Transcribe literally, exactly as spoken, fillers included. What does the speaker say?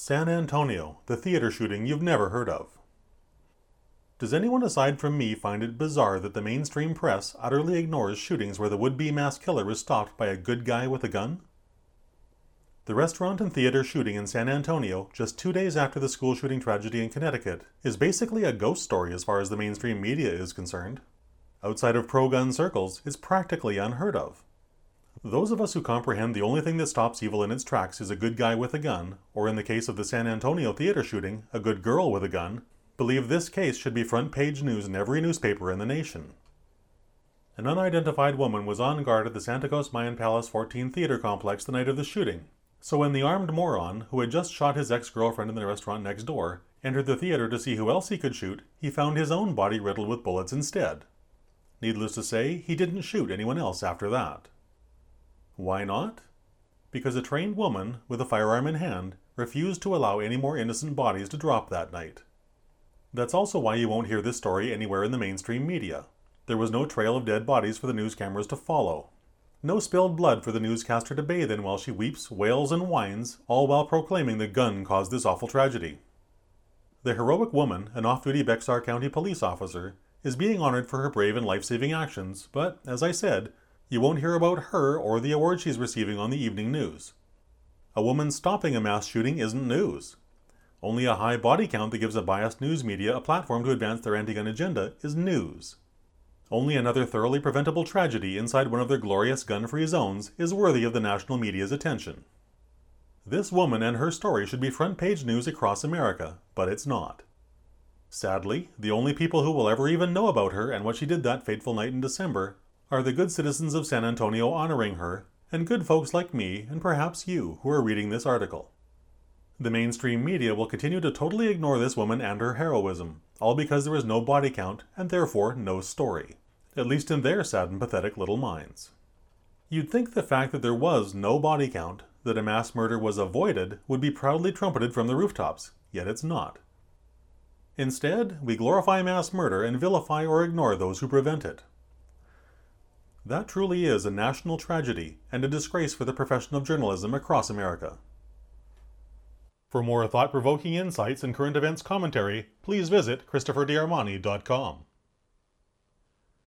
San Antonio, the theater shooting you've never heard of. Does anyone aside from me find it bizarre that the mainstream press utterly ignores shootings where the would-be mass killer is stopped by a good guy with a gun? The restaurant and theater shooting in San Antonio, just two days after the school shooting tragedy in Connecticut, is basically a ghost story as far as the mainstream media is concerned. Outside of pro-gun circles, it's practically unheard of. Those of us who comprehend the only thing that stops evil in its tracks is a good guy with a gun, or in the case of the San Antonio theater shooting, a good girl with a gun, believe this case should be front-page news in every newspaper in the nation. An unidentified woman was on guard at the Santikos Mayan Palace fourteen theater complex the night of the shooting, so when the armed moron, who had just shot his ex-girlfriend in the restaurant next door, entered the theater to see who else he could shoot, he found his own body riddled with bullets instead. Needless to say, he didn't shoot anyone else after that. Why not? Because a trained woman, with a firearm in hand, refused to allow any more innocent bodies to drop that night. That's also why you won't hear this story anywhere in the mainstream media. There was no trail of dead bodies for the news cameras to follow. No spilled blood for the newscaster to bathe in while she weeps, wails, and whines, all while proclaiming the gun caused this awful tragedy. The heroic woman, an off-duty Bexar County police officer, is being honored for her brave and life-saving actions, but, as I said, you won't hear about her or the award she's receiving on the evening news. A woman stopping a mass shooting isn't news. Only a high body count that gives a biased news media a platform to advance their anti-gun agenda is news. Only another thoroughly preventable tragedy inside one of their glorious gun-free zones is worthy of the national media's attention. This woman and her story should be front-page news across America, but it's not. Sadly, the only people who will ever even know about her and what she did that fateful night in December are the good citizens of San Antonio honoring her, and good folks like me, and perhaps you, who are reading this article. The mainstream media will continue to totally ignore this woman and her heroism, all because there is no body count, and therefore no story. At least in their sad and pathetic little minds. You'd think the fact that there was no body count, that a mass murder was avoided, would be proudly trumpeted from the rooftops, yet it's not. Instead, we glorify mass murder and vilify or ignore those who prevent it. That truly is a national tragedy and a disgrace for the profession of journalism across America. For more thought-provoking insights and current events commentary, please visit Christopher D Armani dot com.